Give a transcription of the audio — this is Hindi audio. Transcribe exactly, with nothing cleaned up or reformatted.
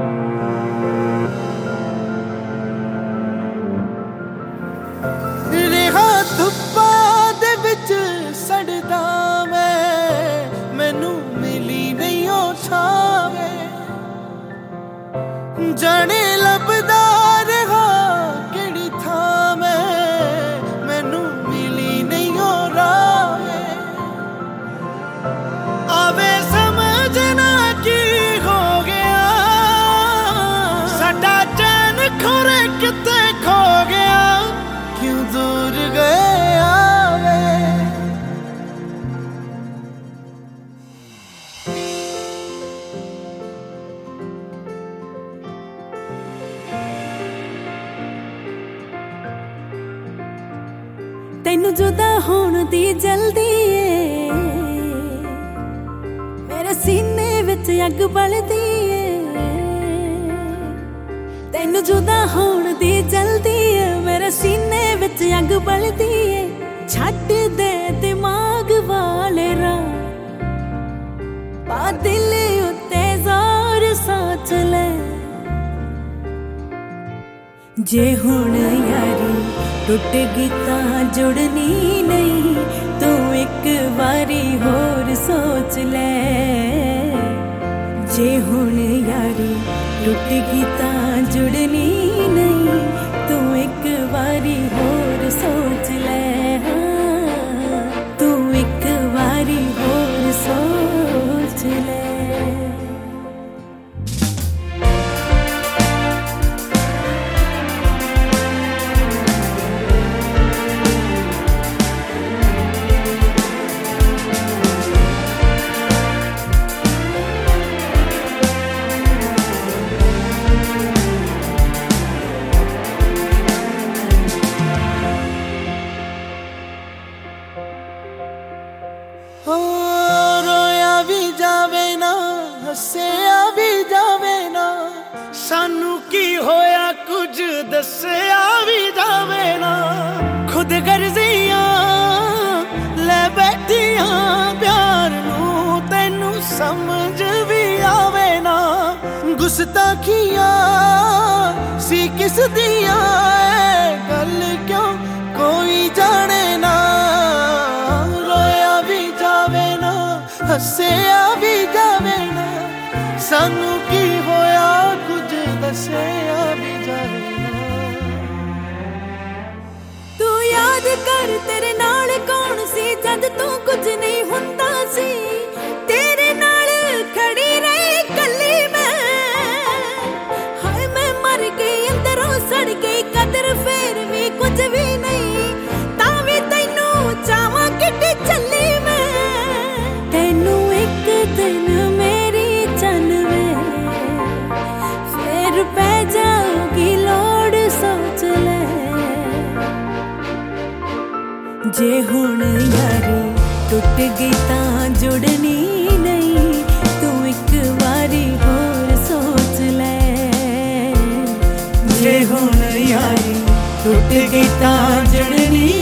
ਰਿਹਾ ਧੁੱਪਾਂ ਦੇ ਵਿੱਚ ਸੜਦਾ ਮੈਂ, ਮੈਨੂੰ ਮਿਲੀ ਨਹੀਂ ਉਹ ਛਾਵੇਂ। ਜਾਣੇ ਲੱਭਦਾ ਰਿਹਾ ਕਿਹੜੀ ਥਾਂ ਮੈਂ, ਮੈਨੂੰ ਮਿਲੀ ਨਹੀਂ ਉਹ ਰਾਵੇਂ। ਆਵੇ ਸਮਝ ਨਾ ਕੀ ਹੋ ਗਿਆ, ਸਾਡਾ ਚੈਨ ਖੋਰੇ ਕਿਤੇ ਖੋ ਗਿਆ, क्यों दूर गया वे। तैनू जुदा होण दी जल्दी ए, मेरे सीने विच अग बलदी ए। तैनू जुदा होण दी जल्दी ए, मेरे सीने विच अग बलदी ए। छड्ड दे दिमाग वाले राह, पा दिल उत्ते ज़ोर सोच ले। जे हुण यारी टुट गई तां जुड़नी नहीं, तू एक बारी होर सोच ले। जे हुण यारी टुट गई तां जुड़नी नहीं, तू एक बारी होर सोच ले। हाँ, तू एक बारी होर सोच ले। हो रोया भी जावे ना, हसिया भी जावे ना, सानू की होया कुछ दसिया भी जावे ना। खुद गर्जियां ले बैठियां प्यार नू, तैनू समझ भी आवे ना। गुस्ताखियां सी किस दियां गल क्यों कोई जाने ना। हसिया भी जावे ना, सानू की होया कुछ दसिया भी जावे ना। तू याद कर तेरे नाल कौन सी जद तू कुछ नहीं हुंदा सी। तेरे नाल खड़ी रही कली मैं, हाय मैं मर गई अंदरों सड़ गई, कदर फेर भी कुछ भी नहीं। तां भी तैनू चावां किड्डी चली मैं, तैनू एक दिन मेरी जानवे फिर पै जाऊगी लोड़ सोच ले। जे हुण यारी टुट गई तां जुड़नी नहीं, तू एक बारी होर सोच ले। जे हुण यारी टुट गई तां जुड़नी